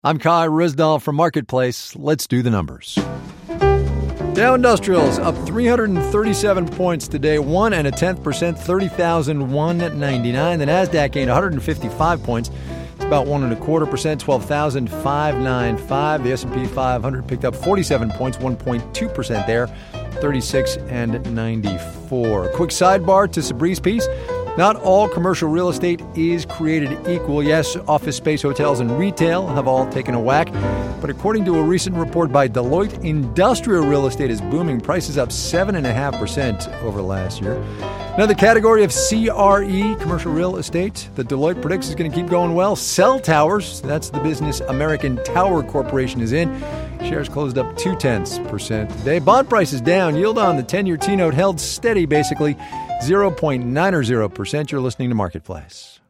I'm Kai Rizdal from Marketplace. Let's do the numbers. Dow Industrials up 337 points today, 1.1%, 30,199. The Nasdaq gained 155 points. It's about 1.25%, 12,595. The S&P 500 picked up 47 points, 1.2% there, 36,94. Quick sidebar to Sabri's piece. Not all commercial real estate is created equal. Yes, office space, hotels, and retail have all taken a whack. But according to a recent report by Deloitte, industrial real estate is booming. Prices up 7.5% over last year. Another category of CRE, commercial real estate, that Deloitte predicts is going to keep going well. Cell towers, that's the business American Tower Corporation is in. Shares closed up 0.2% today. Bond prices down. Yield on the 10-year T-note held steady, basically 0.9%. You're listening to Marketplace.